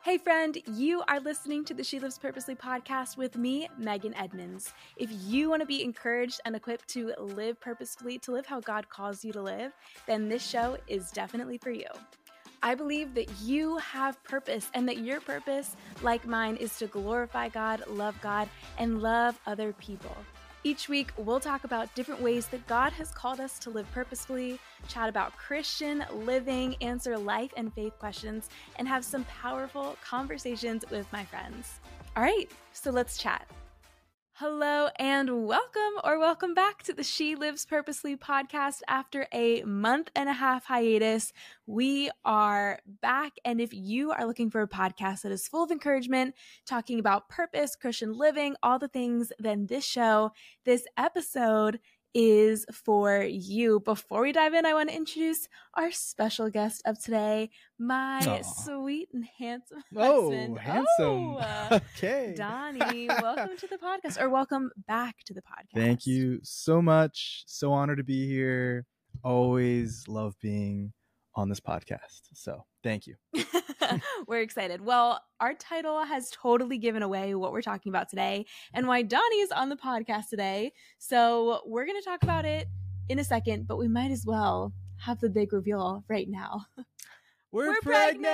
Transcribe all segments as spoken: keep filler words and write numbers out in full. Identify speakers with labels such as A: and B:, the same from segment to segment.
A: Hey friend, you are listening to the She Lives Purposely podcast with me, Megan Edmonds. If you want to be encouraged and equipped to live purposefully, to live how God calls you to live, then this show is definitely for you. I believe that you have purpose and that your purpose, like mine, is to glorify God, love God, and love other people. Each week, we'll talk about different ways that God has called us to live purposefully, chat about Christian living, answer life and faith questions, and have some powerful conversations with my friends. All right, so let's chat. Hello and welcome or welcome back to the She Lives Purposely podcast. After a month and a half hiatus, we are back. And if you are looking for a podcast that is full of encouragement, talking about purpose, Christian living, all the things, then this show, this episode is for you. Before we dive in, I want to introduce our special guest of today, my Aww. sweet and handsome
B: oh,
A: husband.
B: Handsome.
A: Oh, handsome. Okay. Donnie, welcome to the podcast, or welcome back to the podcast.
B: Thank you so much. So honored to be here. Always love being on this podcast. So thank you.
A: We're excited. Well, our title has totally given away what we're talking about today and why Donnie is on the podcast today. So we're going to talk about it in a second, but we might as well have the big reveal right now.
B: We're,
A: We're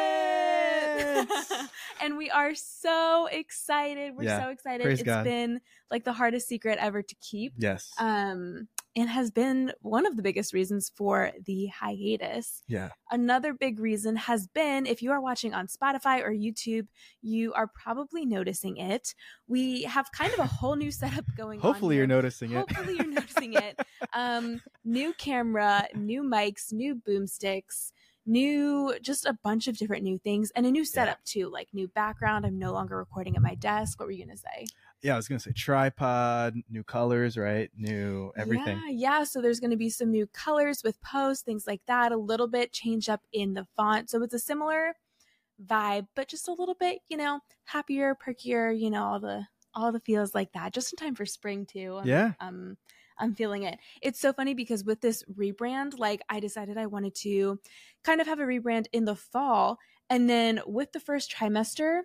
B: pregnant!
A: pregnant! And we are so excited. We're
B: yeah,
A: so excited.
B: Praise
A: It's
B: God.
A: been like the hardest secret ever to keep.
B: Yes.
A: Um, and has been one of the biggest reasons for the hiatus.
B: Yeah.
A: Another big reason has been, if you are watching on Spotify or YouTube, you are probably noticing it. We have kind of a whole new setup going on.
B: Hopefully you're noticing it.
A: Hopefully you're noticing it. Um, new camera, new mics, new boomsticks, new, just a bunch of different new things, and a new setup yeah. too, like new background. I'm no longer recording at my desk. What were you going to say?
B: Yeah, I was going to say tripod, new colors, right? New everything.
A: Yeah, yeah. So there's going to be some new colors with posts, things like that, a little bit change up in the font. So it's a similar vibe, but just a little bit, you know, happier, perkier, you know, all the all the feels like that, just in time for spring too. I'm,
B: yeah.
A: Um, I'm feeling it. It's so funny because with this rebrand, like I decided I wanted to kind of have a rebrand in the fall. And then with the first trimester,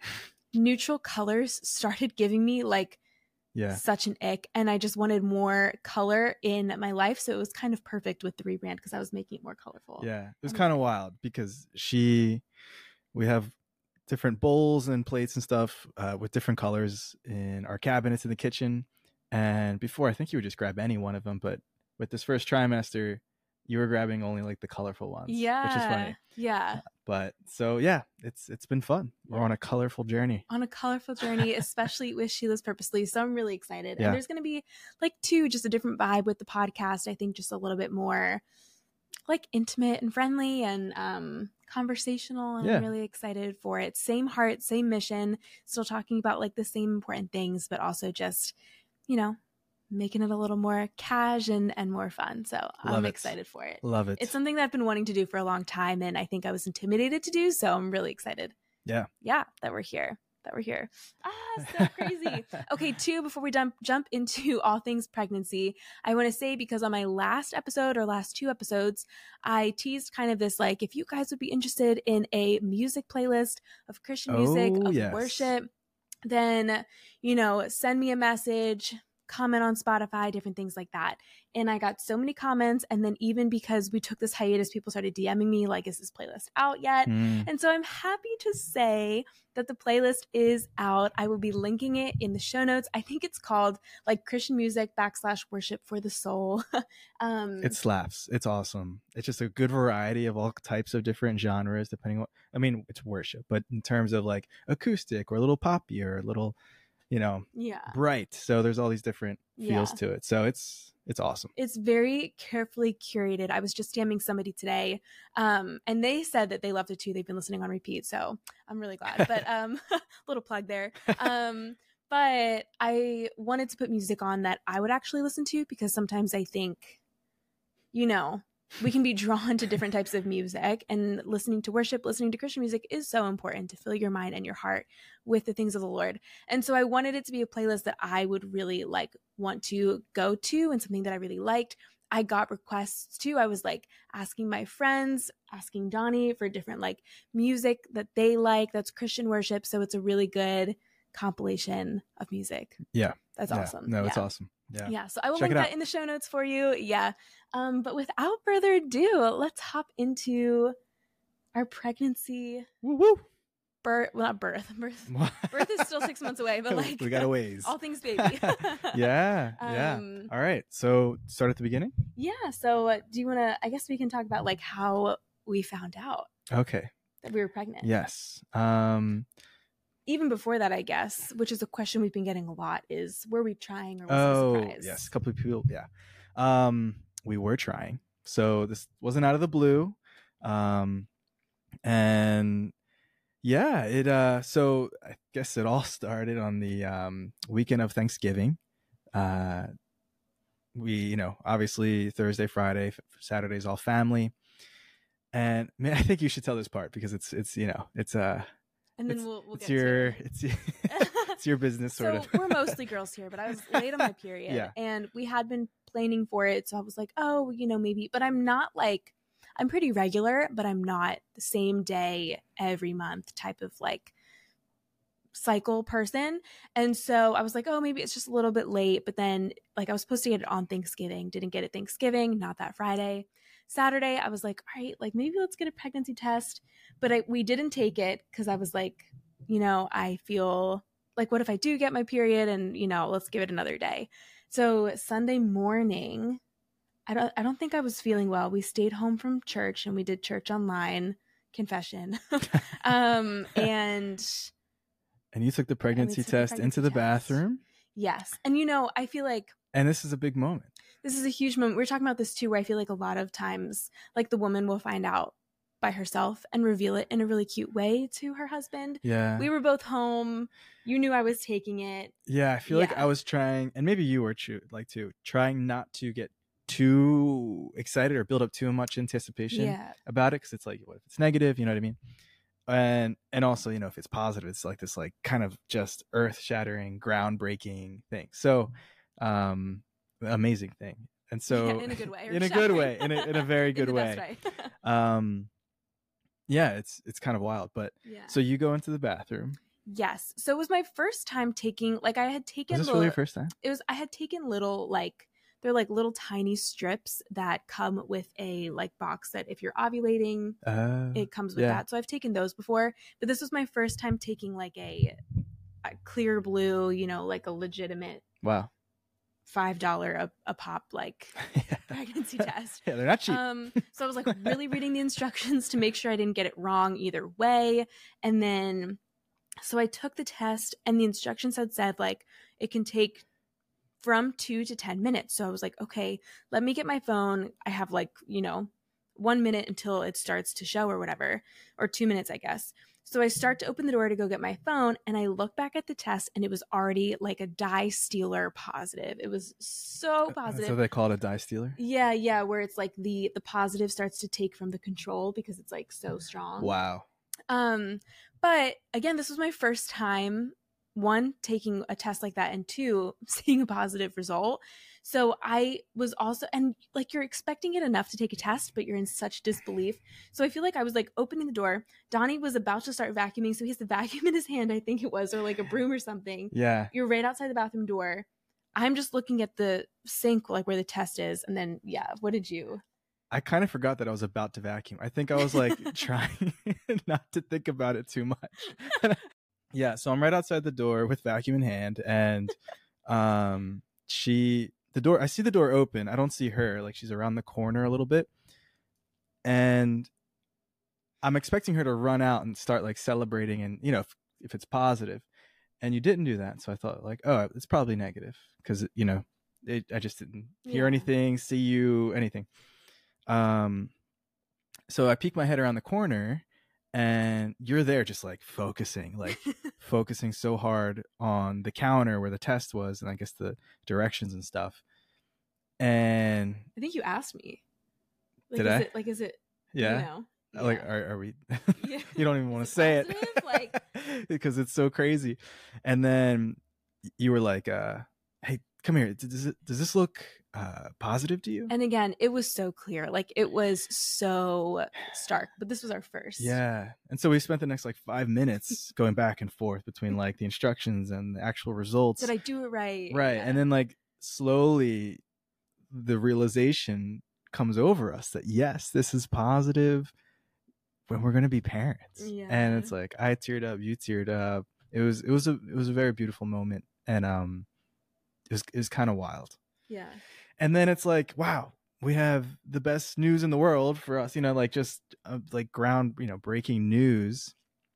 A: neutral colors started giving me like
B: yeah.
A: such an ick. And I just wanted more color in my life. So it was kind of perfect with the rebrand because I was making it more colorful.
B: Yeah. It was kind of wild because she, we have different bowls and plates and stuff uh, with different colors in our cabinets in the kitchen. And before, I think you would just grab any one of them. But with this first trimester, you were grabbing only like the colorful ones.
A: Yeah.
B: Which is funny.
A: Yeah.
B: Uh, but so, yeah, it's it's been fun. We're on a colorful journey.
A: On a colorful journey, especially with She Lives Purposely. So I'm really excited.
B: Yeah.
A: And there's going to be like two, just a different vibe with the podcast. I think just a little bit more like intimate and friendly and um, conversational. And
B: yeah.
A: I'm really excited for it. Same heart, same mission, still talking about like the same important things, but also just, you know, making it a little more cash and, and more fun. So
B: Love
A: I'm
B: it.
A: excited for it.
B: Love it.
A: It's something that I've been wanting to do for a long time. And I think I was intimidated to do. So I'm really excited.
B: Yeah.
A: Yeah. That we're here. That we're here. Ah, so crazy. Okay. Two, before we jump, jump into all things pregnancy, I want to say, because on my last episode or last two episodes, I teased kind of this, like, if you guys would be interested in a music playlist of Christian music,
B: oh,
A: of
B: yes.
A: worship, then, you know, send me a message, comment on Spotify, different things like that. And I got so many comments. And then even because we took this hiatus, people started DMing me like, is this playlist out yet?
B: Mm.
A: And so I'm happy to say that the playlist is out. I will be linking it in the show notes. I think it's called like Christian music backslash worship for the soul. um,
B: it slaps. It's awesome. It's just a good variety of all types of different genres, depending on, I mean, it's worship, but in terms of like acoustic or a little poppy or a little, you know,
A: yeah,
B: bright. So there's all these different feels
A: yeah.
B: to it. So it's it's awesome.
A: It's very carefully curated. I was just DMing somebody today, um, and they said that they loved it too. They've been listening on repeat, so I'm really glad. But um, little plug there. Um, but I wanted to put music on that I would actually listen to, because sometimes I think, you know, we can be drawn to different types of music, and listening to worship, listening to Christian music is so important to fill your mind and your heart with the things of the Lord. And so I wanted it to be a playlist that I would really like want to go to, and something that I really liked. I got requests too. I was like asking my friends asking Donnie for different like music that they like that's Christian worship. So it's a really good compilation of music.
B: Yeah.
A: That's
B: yeah.
A: awesome.
B: No,
A: yeah.
B: it's awesome. Yeah.
A: Yeah. So I will
B: Check
A: link
B: it
A: that
B: out.
A: in the show notes for you. Yeah. Um, but without further ado, let's hop into our pregnancy.
B: Woo woo.
A: Birth, well, not birth. Birth, birth is still six months away, but like
B: we got a ways.
A: all things baby.
B: yeah, yeah.
A: Um,
B: all right. So start at the beginning.
A: Yeah. So uh, do you want to? I guess we can talk about like how we found out
B: Okay.
A: that we were pregnant.
B: Yes. Um.
A: Even before that, I guess, which is a question we've been getting a lot, is were we trying or was
B: Oh,
A: it a surprise?
B: yes. A couple of people. Yeah. Um. We were trying. So this wasn't out of the blue. Um. And. Yeah, it uh so I guess it all started on the um weekend of Thanksgiving. Uh we, you know, obviously Thursday, Friday, Saturday's all family. And man, I think you should tell this part because it's it's, you know, it's uh
A: and then
B: it's,
A: we'll, we'll
B: it's
A: get
B: your
A: to it.
B: it's it's your business sort
A: so
B: of.
A: we're mostly girls here, but I was late on my period
B: Yeah.
A: and we had been planning for it, so I was like, oh, you know, maybe, but I'm not like I'm pretty regular, but I'm not the same day every month type of like cycle person. And so I was like, oh, maybe it's just a little bit late. But then like I was supposed to get it on Thanksgiving, didn't get it Thanksgiving, not that Friday. Saturday, I was like, all right, like maybe let's get a pregnancy test. But I, we didn't take it because I was like, you know, I feel like, what if I do get my period and, you know, let's give it another day. So Sunday morning, I don't I don't think I was feeling well. We stayed home from church and we did church online, confession. um, and
B: and you took the pregnancy
A: took the
B: test
A: pregnancy
B: into the
A: test.
B: bathroom?
A: Yes. And you know, I feel like
B: And this is a big moment.
A: This is a huge moment. We were talking about this too, where I feel like a lot of times like the woman will find out by herself and reveal it in a really cute way to her husband.
B: Yeah.
A: We were both home. You knew I was taking it.
B: Yeah, I feel like
A: Yeah.
B: I was trying, and maybe you were too, like too, trying not to get too excited or build up too much anticipation
A: Yeah.
B: about it, because it's like, what if it's negative? You know what I mean? And and also, you know, if it's positive, it's like this like kind of just earth shattering, groundbreaking thing. So, um, amazing thing. And so,
A: Yeah, in a good way.
B: in a good way, in a in a very good
A: in the
B: way.
A: best way.
B: um, yeah, it's it's kind of wild. But
A: Yeah.
B: so you go into the bathroom.
A: Yes. So it was my first time taking, like I had taken
B: Was this
A: little,
B: really your first time?
A: it was, I had taken little, like, they're like little tiny strips that come with a like box that if you're ovulating,
B: Uh,
A: it comes with
B: yeah.
A: that. So I've taken those before, but this was my first time taking like a, a clear blue, you know, like a legitimate
B: Wow.
A: five dollars a, a pop, like pregnancy test.
B: Yeah, they're not cheap.
A: Um, so I was like really reading the instructions to make sure I didn't get it wrong either way. And then, so I took the test and the instructions had said like, it can take from two to ten minutes. So I was like, okay, let me get my phone. I have like, you know, one minute until it starts to show or whatever, or two minutes, I guess. So I start to open the door to go get my phone and I look back at the test and it was already like a dye stealer positive. It was so positive.
B: So they call it a dye stealer?
A: Yeah, yeah, where it's like the the positive starts to take from the control because it's like so strong.
B: Wow.
A: Um, but again, this was my first time, one, taking a test like that, and two, seeing a positive result. So I was also, and like you're expecting it enough to take a test, but you're in such disbelief. So I feel like I was like opening the door. Donnie was about to start vacuuming, so he has the vacuum in his hand, I think it was, or like a broom or something.
B: Yeah.
A: You're right outside the bathroom door. I'm just looking at the sink, like where the test is. And then, yeah, what did you?
B: I kind of forgot that I was about to vacuum. I think I was like trying not to think about it too much. Yeah, so I'm right outside the door with vacuum in hand, and um, she, the door, I see the door open. I don't see her, like she's around the corner a little bit, and I'm expecting her to run out and start like celebrating, and you know, if, if it's positive, and you didn't do that, so I thought like, oh, it's probably negative because you know, it, I just didn't hear
A: Yeah.
B: anything, see you, anything. Um, so I peek my head around the corner. And you're there just like focusing, like focusing so hard on the counter where the test was and I guess the directions and stuff. And
A: I think you asked me. Like,
B: Did
A: is
B: I?
A: It, like, is it,
B: yeah,
A: you know?
B: like,
A: Yeah.
B: are, are we,
A: Yeah.
B: you don't even want to
A: Is it
B: say
A: positive?
B: it
A: Like-
B: because it's so crazy. And then you were like, uh, hey, come here. Does it, does this look uh, positive to you?
A: And again, it was so clear. Like, it was so stark. But this was our first.
B: Yeah. And so we spent the next like five minutes going back and forth between like the instructions and the actual results.
A: Did I do it right?
B: Right.
A: Yeah.
B: And then like slowly the realization comes over us that yes, this is positive when we're going to be parents.
A: Yeah.
B: And it's like, I teared up, you teared up. It was, it was a, it was a very beautiful moment. And, um, it was, it was kind of wild.
A: Yeah.
B: And then it's like, wow, we have the best news in the world for us, you know, like just uh, like ground, you know, breaking news.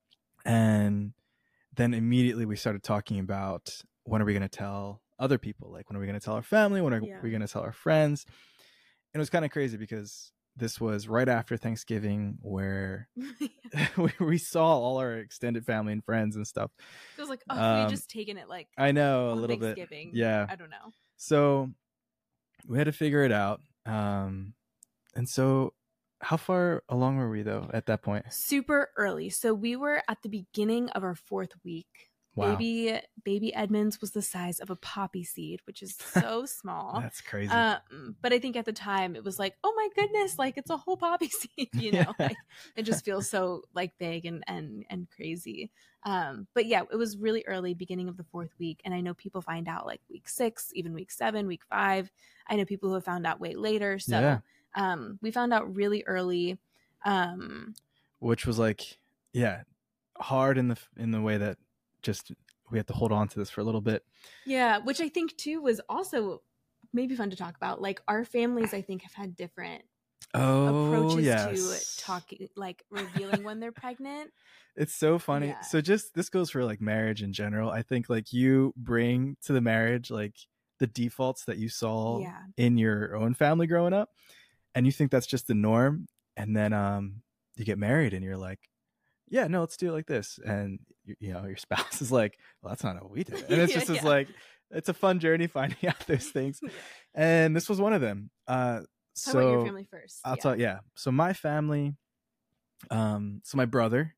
B: And then immediately we started talking about when are we going to tell other people? Like, when are we going to tell our family? When are
A: Yeah.
B: we going to tell our friends? And it was kind of crazy because this was right after Thanksgiving where we, we saw all our extended family and friends and stuff.
A: It was like, oh,
B: Um,
A: we had just taken it like
B: I know a
A: on
B: little bit.
A: Thanksgiving.
B: Yeah.
A: I don't know.
B: So we had to figure it out. Um, and so how far along were we though at that point?
A: Super early. So we were at the beginning of our fourth week.
B: Wow.
A: Baby baby Edmonds was the size of a poppy seed, which is so small.
B: That's crazy.
A: Um, but I think at the time it was like, oh my goodness, like it's a whole poppy seed, you know,
B: Yeah.
A: like it just feels so like big and and and crazy. Um, but yeah, it was really early, beginning of the fourth week, and I know people find out like week six, even week seven, week five. I know people who have found out way later. So
B: Yeah.
A: um, we found out really early. Um,
B: Which was like, yeah, hard in the in the way that just we had to hold on to this for a little bit.
A: Yeah, which I think too was also maybe fun to talk about. Like, our families, I think, have had different
B: Oh,
A: approaches
B: yes.
A: to talking, like revealing when they're pregnant.
B: It's so funny.
A: Yeah.
B: So just this goes for like marriage in general. I think like you bring to the marriage like the defaults that you saw
A: Yeah.
B: in your own family growing up, and you think that's just the norm, and then um you get married and you're like, yeah, no, let's do it like this, and you, you know your spouse is like, well, that's not how we did it, and it's
A: Yeah,
B: just it's
A: yeah.
B: like it's a fun journey finding out those things,
A: Yeah.
B: and this was one of them. Uh,
A: How
B: so
A: about your family first?
B: I'll
A: yeah.
B: tell yeah. So my family, um, so my brother,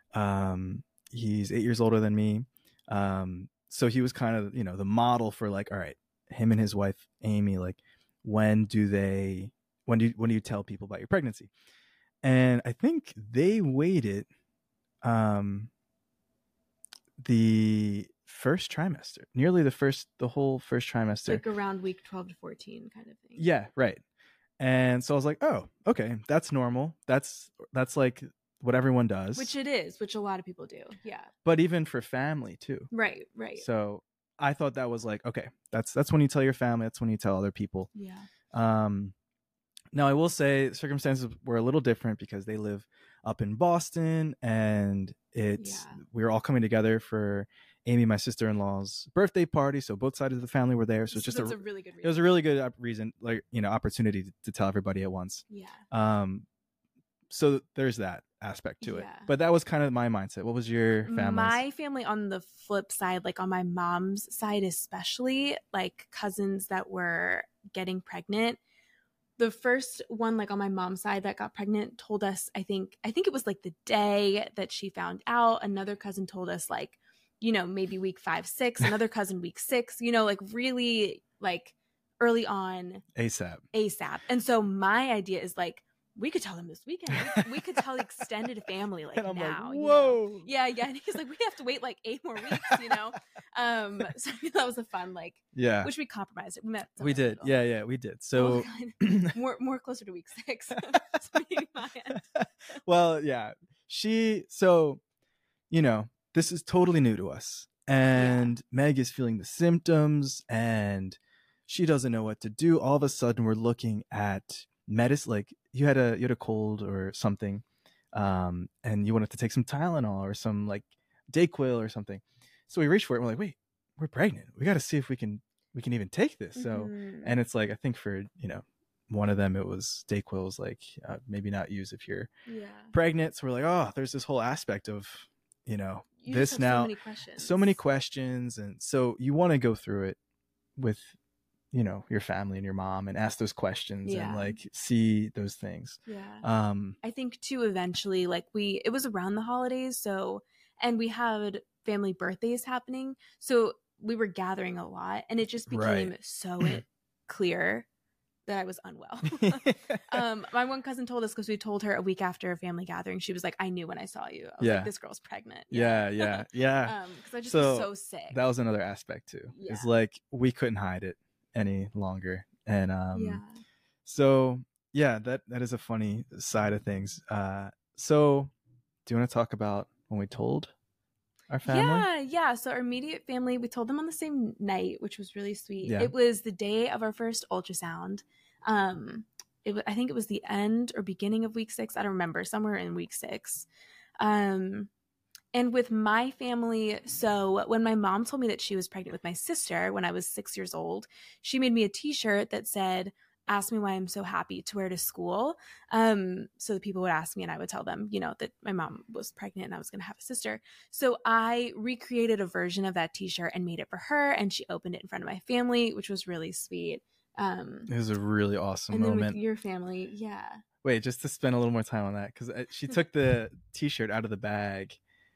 B: um, he's eight years older than me. Um, so he was kind of, you know, the model for like, all right, him and his wife, Amy, like, when do they, when do you, when do you tell people about your pregnancy? And I think they waited, um, the first trimester, nearly the first, the whole first trimester.
A: Like around week twelve to fourteen kind of thing.
B: Yeah, right. And so I was like, oh, okay, that's normal. That's that's like what everyone does.
A: Which it is, which a lot of people do. Yeah.
B: But even for family too.
A: Right, right.
B: So I thought that was like, okay, that's that's when you tell your family, that's when you tell other people.
A: Yeah.
B: Um now I will say circumstances were a little different because they live up in Boston, and it's
A: Yeah.
B: we were all coming together for Amy, my sister-in-law's birthday party, so both sides of the family were there. So it's just
A: that's
B: a,
A: a really good reason.
B: it was a really good op- reason, like, you know, opportunity to, to tell everybody at once.
A: Yeah.
B: Um, so there's that aspect to it.
A: Yeah.
B: But that was kind of my mindset. What was your family?
A: My family on the flip side, like on my mom's side especially, like cousins that were getting pregnant. The first one, like on my mom's side that got pregnant, told us, I think, I think it was like the day that she found out. Another cousin told us like, you know, maybe week five, six, another cousin week six, you know, like really like early on
B: ASAP.
A: ASAP. And so my idea is like, we could tell them this weekend. We, we could tell the extended family like
B: And I'm
A: now.
B: like,
A: you know?
B: whoa.
A: Yeah, yeah. And he's like, we have to wait like eight more weeks, you know? Um, so I think that was a fun, like,
B: Yeah.
A: which we compromised. We met.
B: We did.
A: somewhere
B: Yeah,
A: in
B: yeah, we did.
A: the middle.
B: So
A: Oh, God. more more closer to week six. So maybe my end.
B: well, yeah. She so you know, this is totally new to us. And Meg is feeling the symptoms and she doesn't know what to do. All of a sudden we're looking at medicine, like you had a you had a cold or something, um, and you wanted to take some Tylenol or some like Dayquil or something. So we reached for it and we're like, wait, we're pregnant. We gotta see if we can we can even take this. So
A: Mhm.
B: and it's like I think for, you know, one of them it was Dayquil was like uh, maybe not use if you're
A: Yeah.
B: pregnant. So we're like, oh, there's this whole aspect of, you know,
A: You
B: this
A: just have
B: now
A: so many questions.
B: so many questions, and so you want to go through it with, you know, your family and your mom and ask those questions
A: Yeah.
B: and like see those things.
A: Yeah.
B: Um
A: I think too, eventually, like we, it was around the holidays. So, and we had family birthdays happening. So we were gathering a lot and it just became
B: Right.
A: so, it, clear that I was unwell. um, my one cousin told us, because we told her a week after a family gathering, she was like, I knew when I saw you. I was
B: Yeah.
A: like, this girl's pregnant.
B: Yeah, yeah, yeah.
A: Um, because I just
B: So,
A: was so sick.
B: That was another aspect too.
A: Yeah.
B: It's like we couldn't hide it any longer. And um
A: yeah.
B: so yeah, that that is a funny side of things. Uh so do you want to talk about when we told our family?
A: Yeah, yeah. So our immediate family, we told them on the same night, which was really sweet.
B: Yeah.
A: It was the day of our first ultrasound. Um, it w- I think it was the end or beginning of week six. I don't remember, somewhere in week six. Um, and with my family, so when my mom told me that she was pregnant with my sister when I was six years old, she made me a t-shirt that said, ask me why I'm so happy, to wear to school. Um, so the people would ask me and I would tell them, you know, that my mom was pregnant and I was going to have a sister. So I recreated a version of that t-shirt and made it for her. And she opened it in front of my family, which was really sweet. Um,
B: It was a really awesome
A: and then
B: moment.
A: with your family, yeah.
B: Wait, just to spend a little more time on that, because she took the t-shirt out of the bag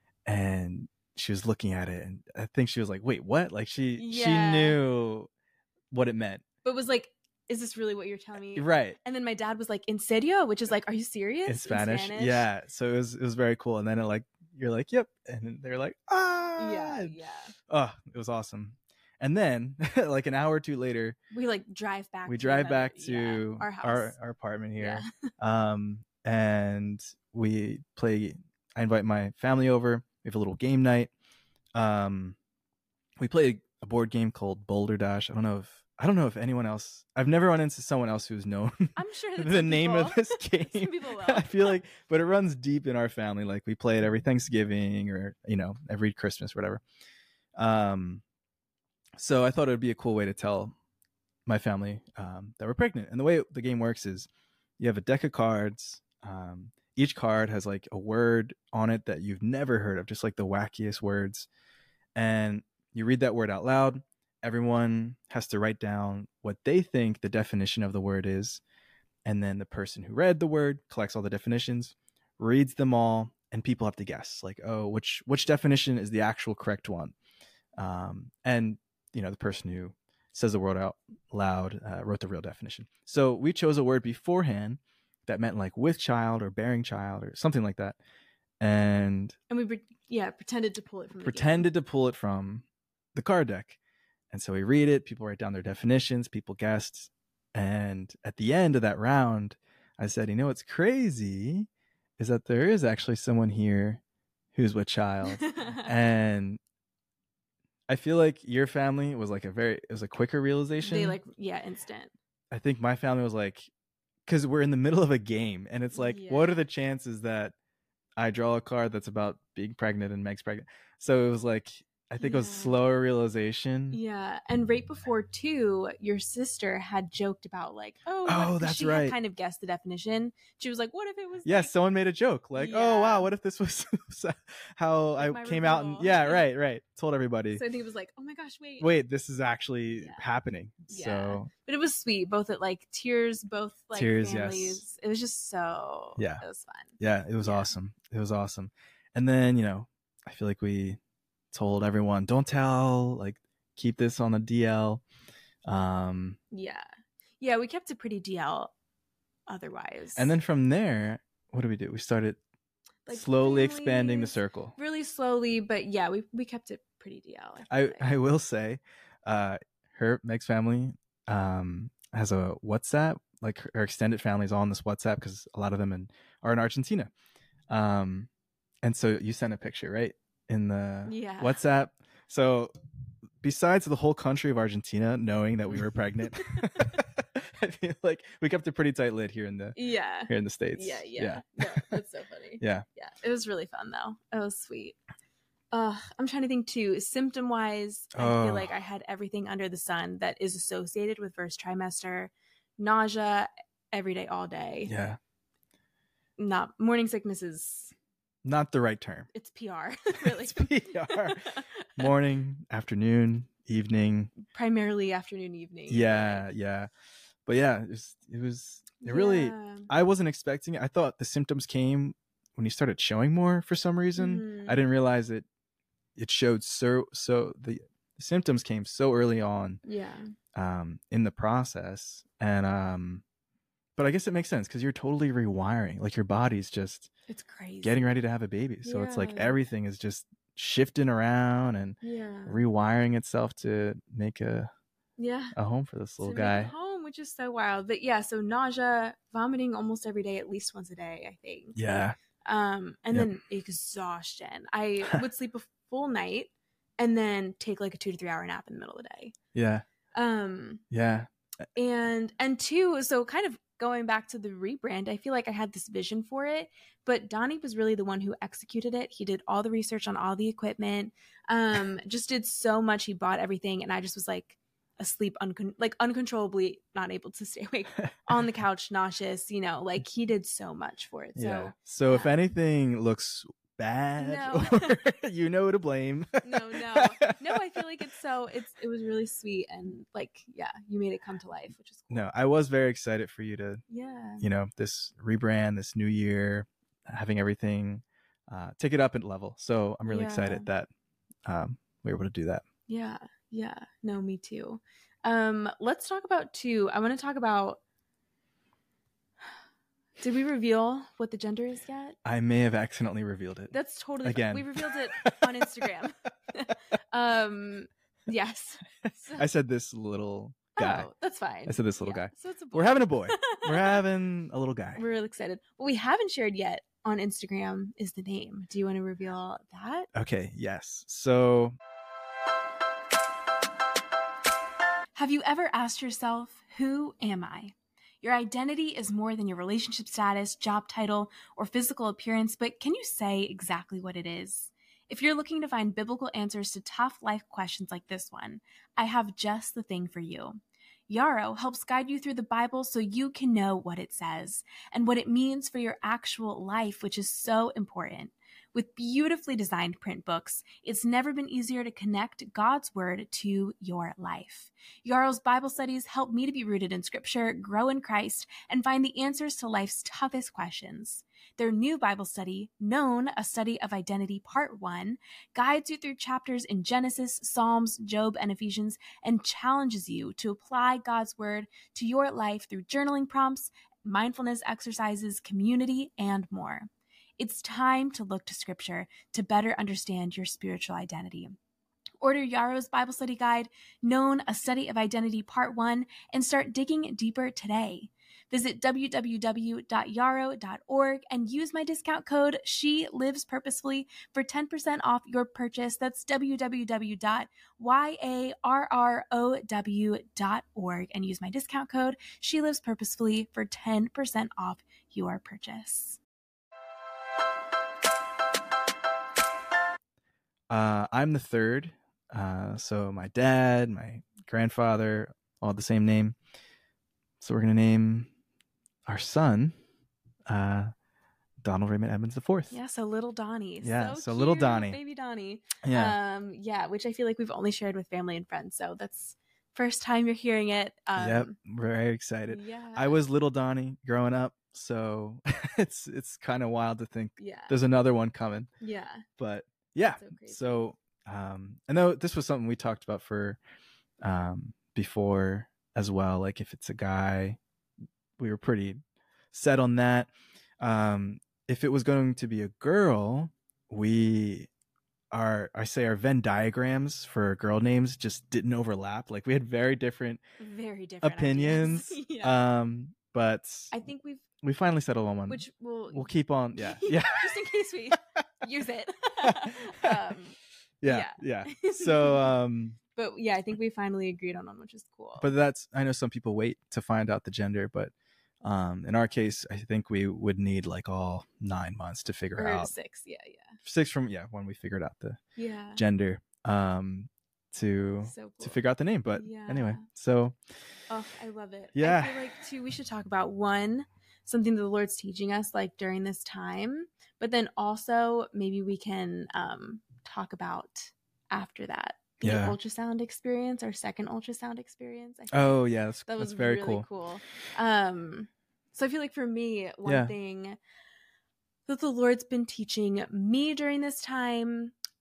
B: and she was looking at it. And I think she was like, wait, what? Like she,
A: Yeah.
B: she knew what it meant.
A: But was like, is this really what you're telling me?
B: Right.
A: And then my dad was like, "En serio?" which is like, are you serious?
B: In Spanish. Yeah. So it was it was very cool. And then it like you're like, yep. And they're like, ah.
A: Yeah, yeah.
B: Oh, it was awesome. And then like an hour or two later,
A: We like drive back.
B: we
A: to
B: drive
A: another-
B: back to
A: yeah, our house.
B: our, our apartment here.
A: Yeah.
B: um, and we play. I invite my family over. We have a little game night. Um, we play a board game called Boulder Dash. I don't know if I don't know if anyone else. I've never run into someone else who's known
A: I'm sure that
B: the
A: some
B: name
A: people,
B: of this game.
A: some people will.
B: I feel like, but it runs deep in our family. Like we play it every Thanksgiving or you know every Christmas, or whatever. Um, so I thought it would be a cool way to tell my family um, that we're pregnant. And the way the game works is you have a deck of cards. Um, each card has like a word on it that you've never heard of, just like the wackiest words. And you read that word out loud. Everyone has to write down what they think the definition of the word is. And then the person who read the word collects all the definitions, reads them all, and people have to guess like, oh, which, which definition is the actual correct one? Um, and, you know, the person who says the word out loud uh, wrote the real definition. So we chose a word beforehand that meant like with child or bearing child or something like that. And,
A: And we, pre- yeah, pretended to pull it from the
B: pretended to pull it from the card deck. And so we read it, people write down their definitions, people guessed. And at the end of that round, I said, you know, what's crazy is that there is actually someone here who's with child.
A: game.
B: And I feel like your family was like a very, it was a quicker realization.
A: They like, yeah, instant.
B: I think my family was like, because we're in the middle of a game and it's like, what
A: Yeah.
B: are the chances that I draw a card that's about being pregnant and Meg's pregnant? So it was like, I think it was
A: Yeah.
B: slower realization.
A: Yeah, and right before too, your sister had joked about like, oh, what-
B: Oh,
A: 'cause
B: that's
A: she
B: right.
A: had kind of guessed the definition. She was like, what if it was?
B: Yes,
A: like-
B: someone made a joke like, oh,
A: Yeah.
B: wow, what if this was how
A: Like my
B: I came out and
A: reveal.
B: yeah, right, right. Told everybody,
A: So I think it was like, oh my gosh, wait,
B: wait, this is actually
A: Yeah.
B: happening.
A: Yeah.
B: So
A: But it was sweet, both at like tears, both like
B: Tears, yes.
A: families. It was just so
B: Yeah.
A: it was fun.
B: yeah, it was
A: Yeah.
B: awesome. It was awesome. And then, you know, I feel like we told everyone, don't tell, like keep this on the D L. Um,
A: Yeah, yeah, we kept it pretty D L. Otherwise,
B: and then from there, what did we do? We started
A: Like,
B: slowly expanding the
A: families,
B: circle.
A: really slowly, but yeah, we we kept it pretty D L. feel
B: I,
A: like.
B: I will say, uh, her Meg's family um has a WhatsApp. Like her, her extended family is all on this WhatsApp because a lot of them in, are in Argentina. Um, and so you sent a picture, right, in the
A: Yeah.
B: WhatsApp. So besides the whole country of Argentina knowing that we were pregnant, I feel like we kept a pretty tight lid here in the
A: yeah.
B: here in the States.
A: Yeah, yeah. No, that's so funny.
B: Yeah.
A: Yeah. It was really fun though. It was sweet. Uh, I'm trying to think too. Symptom wise, I
B: Oh.
A: feel like I had everything under the sun that is associated with first trimester. Nausea every day, all day.
B: Yeah.
A: Not morning sickness is
B: Not the right term.
A: it's P R. Really.
B: It's P R. Morning, afternoon, evening.
A: Primarily afternoon, evening.
B: Yeah, yeah. But yeah, it was, it was it really
A: Yeah.
B: I wasn't expecting it. I thought the symptoms came when you started showing more for some reason.
A: Mhm.
B: I didn't realize it it showed so so the symptoms came so early on
A: Yeah.
B: um, in the process. And, um, but I guess it makes sense because you're totally rewiring. Like your body's just
A: It's crazy.
B: getting ready to have a baby. So it's like
A: Yeah.
B: everything is just shifting around and
A: Yeah.
B: rewiring itself to make a,
A: Yeah.
B: a home for this little
A: to make
B: guy.
A: it home, which is so wild. But yeah, so nausea, vomiting almost every day, at least once a day, I think.
B: Yeah.
A: Um, and
B: Yep.
A: then exhaustion. I would sleep a full night and then take like a two to three hour nap in the middle of the day.
B: Yeah.
A: Um,
B: Yeah.
A: and and two, so kind of going back to the rebrand, I feel like I had this vision for it, but Donnie was really the one who executed it. He did all the research on all the equipment, um, just did so much. He bought everything, and I just was like asleep, uncon- like uncontrollably not able to stay awake on the couch, nauseous, you know, like he did so much for it. So
B: Yeah. So if
A: yeah.
B: anything looks bad,
A: No.
B: or you know to blame.
A: no, no, no, I feel like it's so, it's, it was really sweet. And like, yeah, you made it come to life, which is cool.
B: No, I was very excited for you to,
A: Yeah.
B: you know, this rebrand, this new year, having everything, uh, take it up at level. So I'm really
A: Yeah.
B: excited that um, we were able to do that.
A: Yeah. Yeah. No, me too. Um, let's talk about two. I want to talk about, did we reveal what the gender is yet?
B: I may have accidentally revealed it.
A: That's totally
B: Again.
A: fine. We revealed it on Instagram. um, yes. So,
B: I said this little guy.
A: oh, that's fine.
B: I said this little
A: Yeah.
B: guy.
A: So it's a boy.
B: We're having a boy. We're having a little guy.
A: We're really excited. What we haven't shared yet on Instagram is the name. Do you want to reveal that?
B: Okay. Yes. So
A: Have you ever asked yourself, who am I? Your identity is more than your relationship status, job title, or physical appearance, but can you say exactly what it is? If you're looking to find biblical answers to tough life questions like this one, I have just the thing for you. Yarrow helps guide you through the Bible so you can know what it says and what it means for your actual life, which is so important. With beautifully designed print books, it's never been easier to connect God's word to your life. Yarrow's Bible studies help me to be rooted in Scripture, grow in Christ, and find the answers to life's toughest questions. Their new Bible study, known A Study of Identity Part one, guides you through chapters in Genesis, Psalms, Job, and Ephesians, and challenges you to apply God's word to your life through journaling prompts, mindfulness exercises, community, and more. It's time to look to Scripture to better understand your spiritual identity. Order Yarrow's Bible Study Guide, known A Study of Identity Part one, and start digging deeper today. Visit w w w dot yarrow dot org and use my discount code She Lives Purposefully for ten percent off your purchase. That's w w w dot yarrow dot org and use my discount code She Lives Purposefully for ten percent off your purchase.
B: Uh, I'm the third. Uh, so my dad, my grandfather, all the same name. So we're going to name our son uh, Donald Raymond Edmonds the fourth.
A: Yeah, so little Donnie.
B: Yeah,
A: so,
B: so little
A: cute,
B: Donnie.
A: Baby Donnie.
B: Yeah.
A: Um, yeah, which I feel like we've only shared with family and friends. So that's first time you're hearing it. Um,
B: Yep, we're very excited.
A: Yeah.
B: I was little Donnie growing up, so it's it's kind of wild to think
A: Yeah.
B: there's another one coming.
A: Yeah.
B: But yeah,
A: So crazy.
B: so um, I know this was something we talked about for um, before as well. Like if it's a guy, we were pretty set on that. Um, if it was going to be a girl, we our I say our Venn diagrams for girl names just didn't overlap. Like we had very different
A: Very different
B: opinions.
A: ideas. yeah.
B: Um, but
A: I think we've,
B: we finally settled on one.
A: which will,
B: We'll keep on. Yeah, yeah,
A: just in case we use it. um,
B: yeah, yeah. So, um,
A: but yeah, I think we finally agreed on one, which is cool.
B: but that's I know some people wait to find out the gender, but um, in our case, I think we would need like all nine months to figure
A: or
B: out
A: six. Yeah. Yeah.
B: six from yeah when we figured out the
A: Yeah.
B: gender um to
A: So cool.
B: to figure out the name. But
A: Yeah.
B: anyway, so
A: Oh, I love it.
B: Yeah.
A: I feel like too, we should talk about one, something that the Lord's teaching us like during this time, but then also maybe we can um, talk about after that, the
B: Yeah.
A: ultrasound experience, our second ultrasound experience. I think
B: oh yeah, that's,
A: that was
B: that's very
A: really
B: cool.
A: cool. Um, so I feel like for me, one
B: Yeah.
A: thing that the Lord's been teaching me during this time,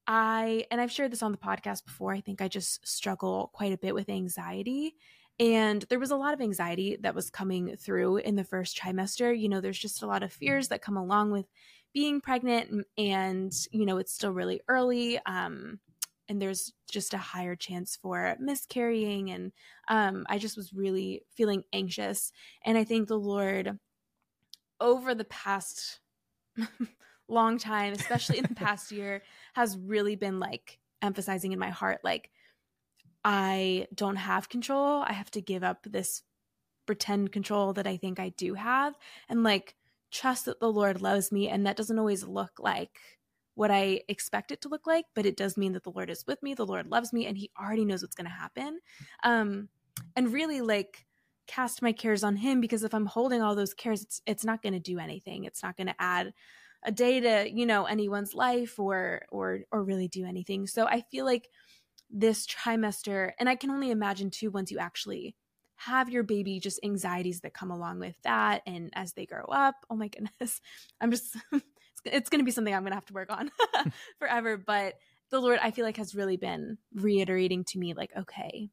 A: I, and I've shared this on the podcast before, I think I just struggle quite a bit with anxiety. And there was a lot of anxiety that was coming through in the first trimester. You know, there's just a lot of fears that come along with being pregnant, and, and you know, it's still really early. Um, and there's just a higher chance for miscarrying. And um, I just was really feeling anxious. And I think the Lord, over the past long time, especially in the past year, has really been like emphasizing in my heart, like, I don't have control. I have to give up this pretend control that I think I do have, and like trust that the Lord loves me. And that doesn't always look like what I expect it to look like, but it does mean that the Lord is with me. The Lord loves me, and he already knows what's going to happen. Um, and really like cast my cares on him, because if I'm holding all those cares, it's, it's not going to do anything. It's not going to add a day to, you know, anyone's life or, or, or really do anything. So I feel like this trimester, and I can only imagine too, once you actually have your baby, just anxieties that come along with that. And as they grow up, oh my goodness, I'm just, it's, it's going to be something I'm going to have to work on forever. But the Lord, I feel like, has really been reiterating to me, like, okay,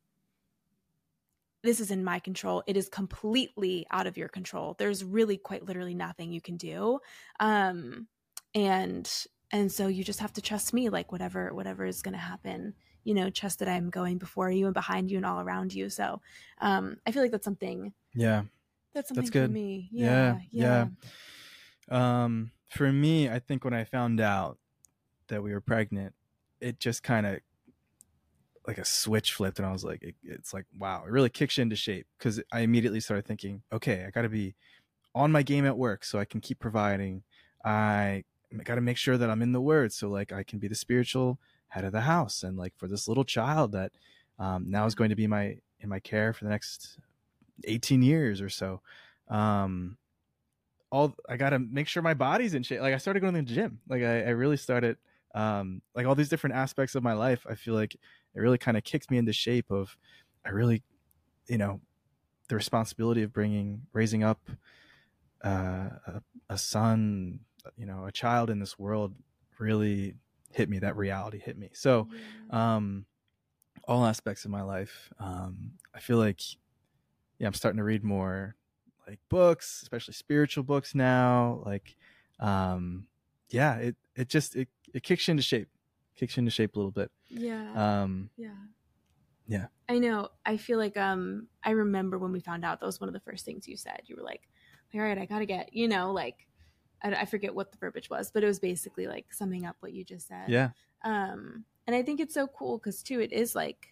A: this is in my control. It is completely out of your control. There's really quite literally nothing you can do. Um, and, and so you just have to trust me, like whatever, whatever is going to happen, you know, trust that I'm going before you and behind you and all around you. So, um, I feel like that's something.
B: Yeah.
A: That's something
B: That's good.
A: for me. Yeah,
B: yeah. Yeah. Um, for me, I think when I found out that we were pregnant, it just kind of like a switch flipped, and I was like, it, it's like, wow, it really kicks you into shape, because I immediately started thinking, okay, I got to be on my game at work so I can keep providing. I got to make sure that I'm in the Word so like I can be the spiritual head of the house, and like for this little child that um, now is going to be my in my care for the next eighteen years or so. Um, all I got to make sure my body's in shape. Like I started going to the gym. Like I, I really started um, like all these different aspects of my life. I feel like it really kind of kicked me into shape of, I really, you know, the responsibility of bringing, raising up uh, a, a son, you know, a child in this world really hit me. That reality hit me. So,
A: yeah.
B: um, all aspects of my life, um, I feel like, yeah, I'm starting to read more like books, especially spiritual books now. Like, um, yeah, it, it just, it, it kicks you into shape, kicks you into shape a little bit.
A: Yeah.
B: Um,
A: yeah.
B: Yeah.
A: I know. I feel like, um, I remember when we found out, that was one of the first things you said. You were like, all right, I got to get, you know, like, I, I forget what the verbiage was, but it was basically like summing up what you just said.
B: Yeah.
A: Um, and I think it's so cool because too, it is like,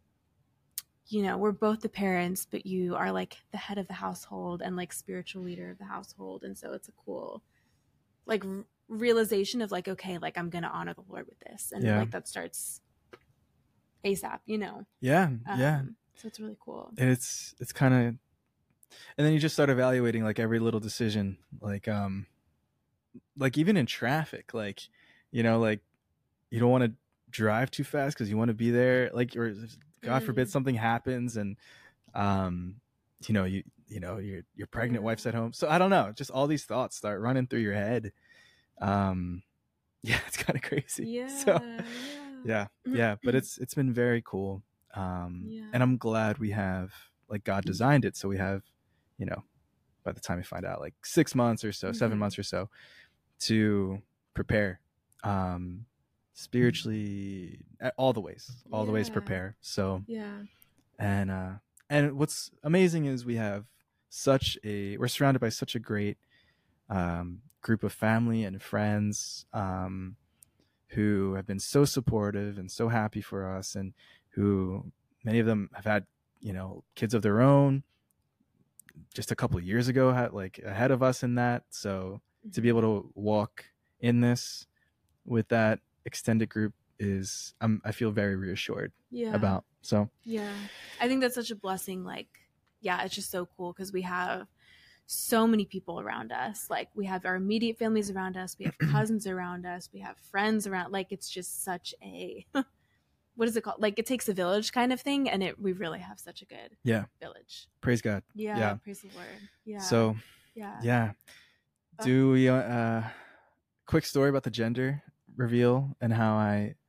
A: you know, we're both the parents, but you are like the head of the household and like spiritual leader of the household. And so it's a cool, like r- realization of like, okay, like I'm going to honor the Lord with this. And
B: Yeah.
A: like that starts ASAP, you know?
B: Yeah.
A: Um,
B: Yeah.
A: So it's really cool.
B: And it's, it's kind of, and then you just start evaluating like every little decision, like, um, like even in traffic, like, you know, like you don't want to drive too fast because you want to be there, like, or God forbid
A: Mm.
B: something happens and, um, you know, you, you know, your, your pregnant
A: Yeah.
B: wife's at home. So I don't know, just all these thoughts start running through your head. Um, yeah, it's kind of crazy.
A: Yeah.
B: So
A: yeah.
B: yeah, yeah, but it's, it's been very cool. Um,
A: Yeah.
B: and I'm glad we have, like, God designed it. So we have, you know, by the time we find out, like six months or so, mm-hmm. seven months or so to prepare, um, spiritually, all the ways, all yeah. the ways prepare. So,
A: yeah.
B: And, uh, and what's amazing is we have such a, we're surrounded by such a great, um, group of family and friends, um, who have been so supportive and so happy for us, and who many of them have had, you know, kids of their own just a couple of years ago, had like ahead of us in that. So mm-hmm. to be able to walk in this with that extended group is, um, I feel very reassured
A: yeah.
B: about. So
A: yeah, I think that's such a blessing. Like, yeah, it's just so cool because we have so many people around us. Like we have our immediate families around us. We have cousins around us. We have friends around. Like it's just such a, what is it called? Like it takes a village kind of thing. And it, we really have such a good
B: yeah.
A: village.
B: Praise God.
A: Yeah,
B: yeah.
A: Praise the Lord. Yeah.
B: So
A: yeah.
B: Yeah. Do we, uh, quick story about the gender reveal and how I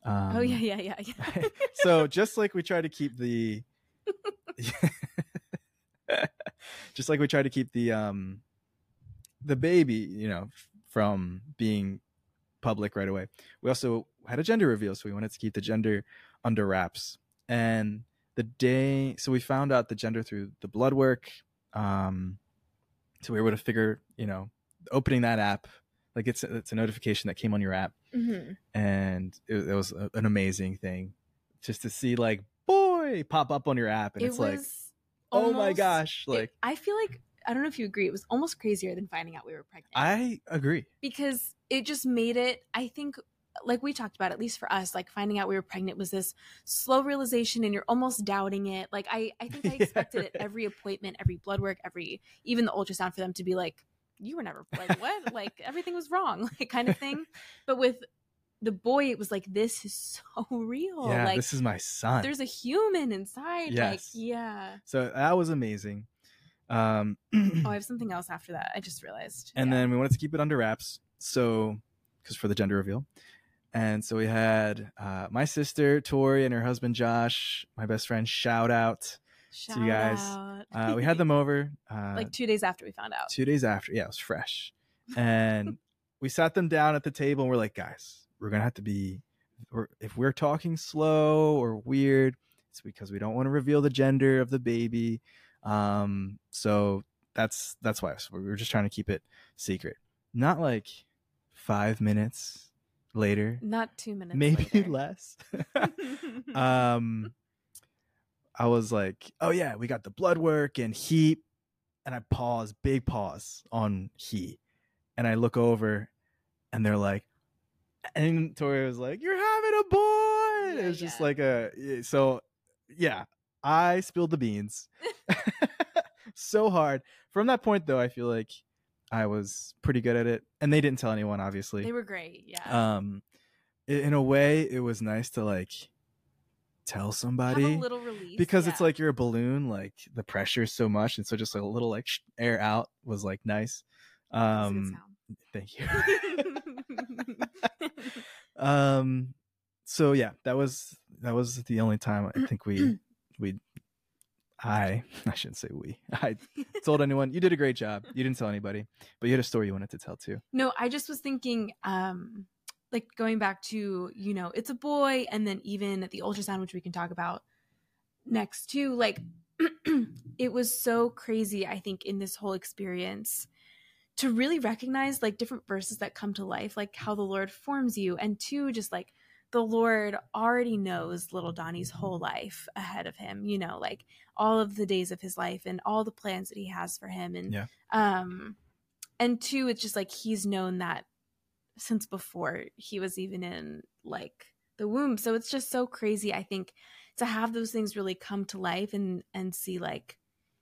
B: Um,
A: oh yeah, yeah, yeah, yeah.
B: So just like we try to keep the, just like we try to keep the um, the baby, you know, from being public right away. We also had a gender reveal, so we wanted to keep the gender under wraps. And the day, so we found out the gender through the blood work. Um, so we were able to figure, you know, opening that app, like it's it's a notification that came on your app,
A: Mm-hmm.
B: and it, it was a, an amazing thing just to see like boy pop up on your app, and
A: It
B: it's
A: was
B: like, oh my
A: almost-
B: gosh, like
A: it, I feel like I don't know if you agree. It was almost crazier than finding out we were pregnant.
B: I agree.
A: Because it just made it, I think, like we talked about, at least for us, like finding out we were pregnant was this slow realization and you're almost doubting it. Like I, I think I expected
B: Yeah,
A: at every appointment, every blood work, every, even the ultrasound for them to be like, you were never like, what? Like everything was wrong, like kind of thing. But with the boy, it was like, this is so real.
B: Yeah,
A: like
B: this is my son.
A: there's a human inside.
B: Yes.
A: Like, yeah.
B: So that was amazing. Um,
A: Oh, I have something else after that. I just realized.
B: and
A: Yeah.
B: then we wanted to keep it under wraps, so because for the gender reveal. And so we had uh, my sister Tori and her husband Josh, my best friend. Shout out
A: Shout
B: to you guys.
A: out.
B: Uh, we had them over uh,
A: like two days after we found out.
B: two days after. Yeah, it was fresh, and we sat them down at the table and we're like, guys, we're gonna have to be, we're, if we're talking slow or weird, it's because we don't want to reveal the gender of the baby. Um, so that's that's why so we were just trying to keep it secret. Not like five minutes later,
A: Not two minutes.
B: maybe
A: later.
B: less. um, I was like, oh yeah, we got the blood work and heat, and I pause, big pause on heat, and I look over, and they're like, and Tori was like, you're having a boy.
A: Yeah,
B: It was just
A: yeah.
B: like a, so yeah, I spilled the beans so hard. From that point though, I feel like I was pretty good at it, and they didn't tell anyone, obviously.
A: They were great. Yeah.
B: Um, i- in a way, it was nice to like tell
A: Have
B: somebody,
A: a little release.
B: because it's
A: yeah.
B: like you're a balloon, like the pressure is so much, and so just like a little like sh- air out was like nice.
A: That's a good
B: Um, thank you. um, so yeah, that was that was the only time I think we we I I shouldn't say we I told anyone. You did a great job. You didn't tell anybody, but you had a story you wanted to tell too.
A: No, I just was thinking, um, like going back to, you know, it's a boy, and then even at the ultrasound, which we can talk about next too, like it was so crazy, I think, in this whole experience to really recognize like different verses that come to life, like how the Lord forms you, and two, just like the Lord already knows little Donnie's whole life ahead of him, you know, like all of the days of his life and all the plans that he has for him. And,
B: Yeah.
A: um, and two, it's just like he's known that since before he was even in like the womb. So it's just so crazy, I think, to have those things really come to life and and see like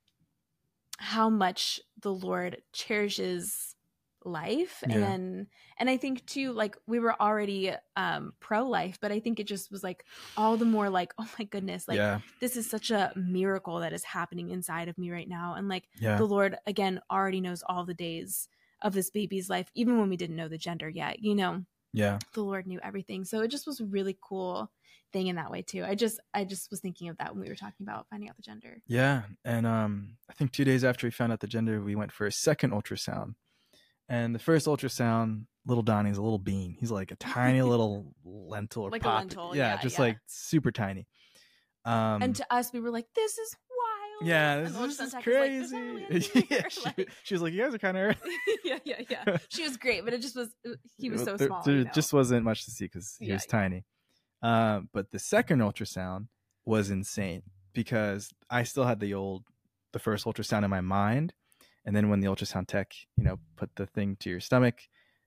A: how much the Lord cherishes life.
B: Yeah.
A: and and I think too, like we were already um pro-life, but I think it just was like all the more like, oh my goodness, like
B: yeah,
A: this is such a miracle that is happening inside of me right now. And like
B: yeah,
A: the Lord again already knows all the days of this baby's life, even when we didn't know the gender yet, you know.
B: yeah.
A: The Lord knew everything. So it just was a really cool thing in that way too. I just I just was thinking of that when we were talking about finding out the gender.
B: Yeah, and um, I think two days after we found out the gender, we went for a second ultrasound. And the first ultrasound, little Donnie's a little bean. He's like a tiny little lentil or
A: Like a
B: pop.
A: lentil,
B: yeah,
A: yeah,
B: just
A: yeah.
B: like super tiny. Um,
A: And to us, we were like, this is wild.
B: yeah,
A: And
B: this,
A: the
B: this
A: ultrasound
B: is
A: tech was like,
B: crazy.
A: "There's not really anything
B: yeah,
A: here."
B: she,
A: Like-
B: she was like, you guys are kind of.
A: yeah, yeah, yeah. She was great, but it just was, he was so
B: there,
A: small.
B: There
A: you know?
B: just wasn't much to see because he
A: Yeah,
B: was
A: yeah.
B: tiny. Um, but the second ultrasound was insane because I still had the old, the first ultrasound in my mind. And then when the ultrasound tech, you know, put the thing to your stomach,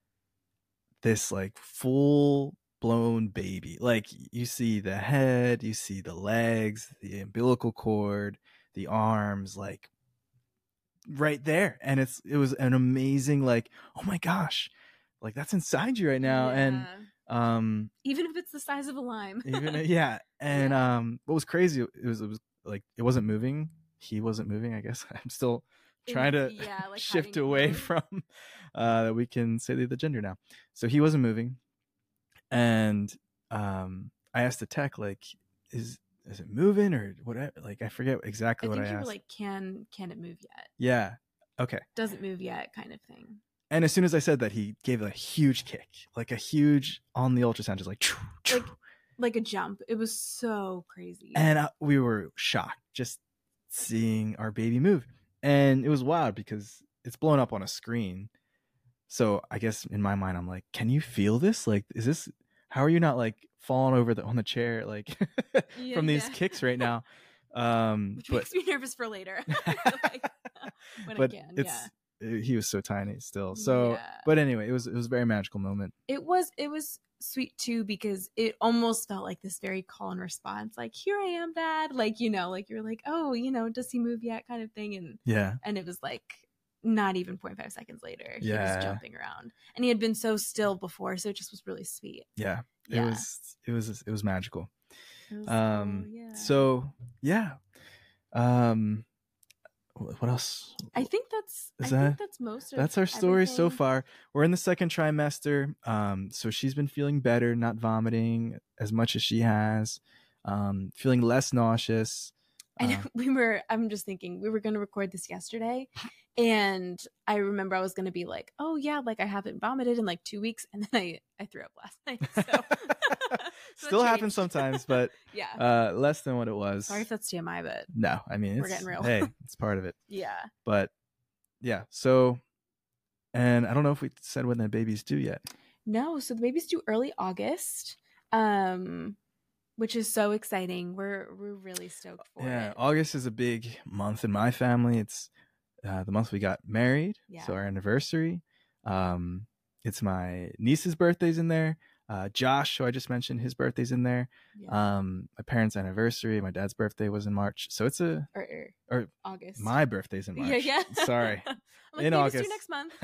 B: this like full blown baby, like you see the head, you see the legs, the umbilical cord, the arms, like right there. And it's, it was an amazing, like, oh my gosh, like that's inside you right now. And,
A: Yeah.
B: um,
A: even if it's the size of a lime.
B: even yeah. And, um, what was crazy, it was, it was like, it wasn't moving. He wasn't moving, I guess. I'm still
A: In-
B: trying to
A: yeah, like
B: shift
A: hiding
B: away
A: mode.
B: from uh that we can say the, the gender now. So he wasn't moving, and um, I asked the tech, like, is is it moving or whatever? Like, I forget exactly
A: I
B: what I
A: think you
B: asked.
A: were like, can can it move yet?
B: Yeah. Okay.
A: Doesn't move yet, kind of thing.
B: And as soon as I said that, he gave a huge kick, like a huge on the ultrasound, just like, choo, choo.
A: Like, like a jump. It was so crazy.
B: And I, we were shocked just seeing our baby move. And it was wild because it's blown up on a screen. So I guess in my mind, I'm like, can you feel this? Like, is this, how are you not like falling over the, on the chair, like
A: Yeah,
B: from these
A: yeah.
B: kicks right now? Um,
A: Which
B: but,
A: makes me nervous for later. Like, when
B: but
A: I can,
B: it's,
A: yeah.
B: he was so tiny still. So,
A: Yeah.
B: but anyway, it was, it was a very magical moment.
A: It was, it was sweet too, because it almost felt like this very call and response. Like, here I am, Dad. Like, you know, like you're like, oh, you know, does he move yet? Kind of thing. And,
B: Yeah.
A: and it was like, not even zero point five seconds later, he
B: Yeah.
A: was jumping around, and he had been so still before, so it just was really sweet.
B: Yeah. It
A: Yeah.
B: was, it was, it was magical.
A: It was
B: Um,
A: cool, yeah.
B: so yeah. Um, wh- what else?
A: I think that's
B: Is
A: I
B: that-
A: think that's most of
B: That's our story so
A: everything.
B: far. We're in the second trimester. Um, so she's been feeling better, not vomiting as much as she has, um, feeling less nauseous.
A: And
B: Um,
A: we were, I'm just thinking, we were going to record this yesterday. And I remember I was going to be like, oh, yeah, like I haven't vomited in like two weeks. And then I, I threw up last night. So, so
B: still
A: it
B: happens
A: changed.
B: sometimes, but
A: Yeah.
B: uh, less than what it was.
A: Sorry if that's T M I, but
B: No, I mean,
A: We're
B: it's,
A: getting real.
B: hey, it's part of it.
A: yeah.
B: But yeah, so, and I don't know if we said when the baby's due yet.
A: No, so the baby's due early August, um, which is so exciting. We're we're really stoked for
B: Yeah,
A: it.
B: August is a big month in my family. It's uh, the month we got married,
A: Yeah.
B: so our anniversary. Um, it's my niece's birthday's in there. Uh, Josh, who I just mentioned, his birthday's in there.
A: Yeah.
B: Um, my parents' anniversary, my dad's birthday was in March, so it's a
A: or, or,
B: or
A: August.
B: my birthday's in March.
A: Yeah, yeah.
B: Sorry,
A: I'm like,
B: in
A: baby's due
B: August.
A: next month.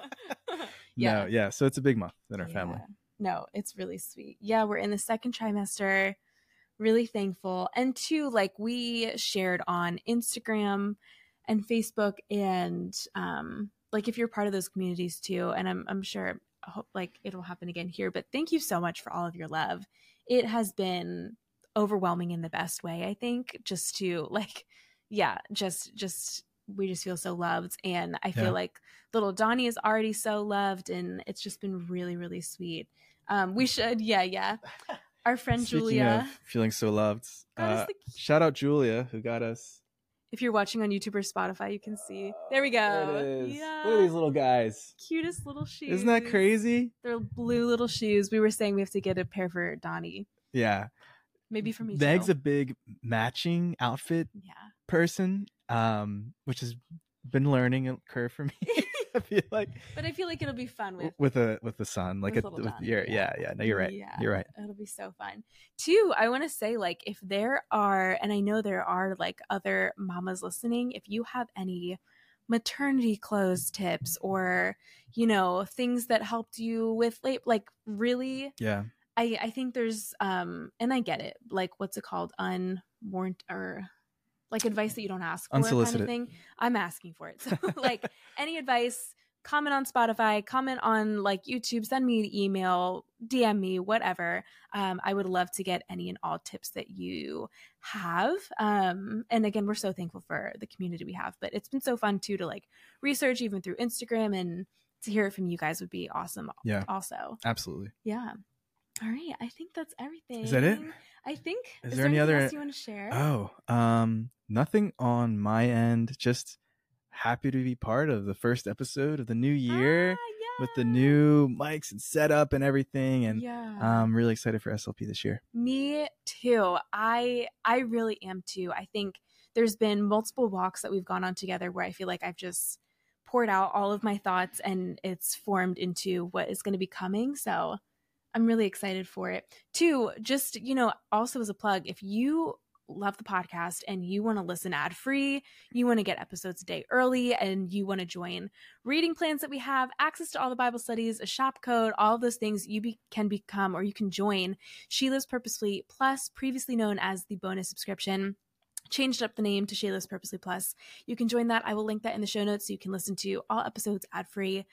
B: No, yeah. So it's a big month in our
A: Yeah.
B: family.
A: No, it's really sweet. Yeah, we're in the second trimester. Really thankful. And two, like we shared on Instagram and Facebook, and um, like if you're part of those communities too, and I'm I'm sure I hope like it'll happen again here. But thank you so much for all of your love. It has been overwhelming in the best way, I think, just to like, yeah, just just we just feel so loved. And I feel
B: Yeah.
A: like little Donnie is already so loved, and it's just been really, really sweet. Um, we should, yeah, yeah. Our friend
B: Speaking
A: Julia.
B: of feeling so loved,
A: got us
B: uh,
A: the-
B: shout out Julia who got us.
A: if you're watching on YouTube or Spotify, you can see. There we go.
B: There it is.
A: Yeah.
B: Look at these little guys.
A: Cutest little shoes.
B: Isn't that crazy?
A: They're blue little shoes. We were saying we have to get a pair for Donnie.
B: Yeah.
A: Maybe for me
B: Meg's
A: too.
B: a big matching outfit
A: Yeah.
B: person, um, which has been learning a curve for me. I feel like
A: But I feel like it'll be fun with
B: with a with the sun, like
A: with
B: a,
A: little
B: with
A: Donnie,
B: your,
A: yeah.
B: yeah, yeah. No, you're right.
A: Yeah.
B: You're right.
A: It'll be so fun. Two, I want to say, like, if there are, and I know there are like other mamas listening, if you have any maternity clothes tips or, you know, things that helped you with late, like really,
B: Yeah.
A: I, I think there's, um, and I get it, like, what's it called? Unwarranted or like advice that you don't ask for kind
B: Unsolicited.
A: of thing. I'm asking for it. So like any advice, comment on Spotify, comment on like YouTube, send me an email, D M me, whatever. Um, I would love to get any and all tips that you have. Um, and again, we're so thankful for the community we have, but it's been so fun too to like research even through Instagram, and to hear it from you guys would be awesome.
B: Yeah.
A: Also.
B: Absolutely.
A: Yeah. All right. I think that's everything.
B: Is that it?
A: I think.
B: Is
A: Is,
B: there
A: there,
B: any
A: anything
B: other-
A: else you want to share?
B: Oh, um, nothing on my end. Just happy to be part of the first episode of the new year
A: Ah,
B: with the
A: yeah.
B: new mics and setup and everything. And
A: yeah.
B: I'm really excited for S L P this year.
A: Me too. I I really am too. I think there's been multiple walks that we've gone on together where I feel like I've just poured out all of my thoughts, and it's formed into what is going to be coming. So I'm really excited for it. Two, just, you know, also as a plug, if you love the podcast and you want to listen ad free, you want to get episodes a day early, and you want to join reading plans that we have, access to all the Bible studies, a shop code, all of those things, you be, can become, or you can join She Lives Purposefully Plus, previously known as the bonus subscription. Changed up the name to She Lives Purposely Plus. You can join that. I will link that in the show notes so you can listen to all episodes ad free.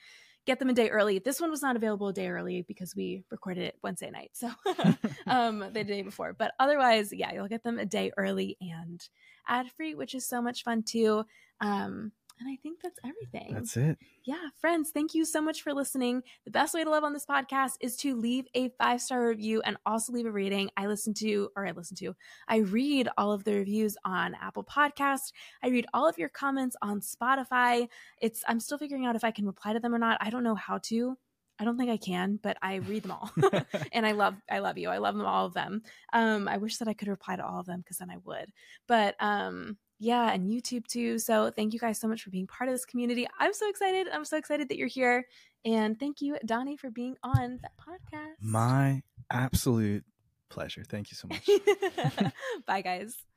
A: get them a day early. This one was not available a day early because we recorded it Wednesday night. So um, the day before. But otherwise, yeah, you'll get them a day early and ad-free, which is so much fun too. Um, and I think that's everything.
B: That's it.
A: Yeah, friends, thank you so much for listening. The best way to love on this podcast is to leave a five-star review and also leave a rating. I listen to, or I listen to, I read all of the reviews on Apple Podcasts. I read all of your comments on Spotify. It's, I'm still figuring out if I can reply to them or not. I don't know how to. I don't think I can, but I read them all. And I love, I love you. I love them, all of them. Um, I wish that I could reply to all of them because then I would. But um, yeah, and YouTube too. So thank you guys so much for being part of this community. I'm so excited. I'm so excited that you're here. And thank you, Donnie, for being on that podcast.
B: My absolute pleasure. Thank you so much.
A: Bye, guys.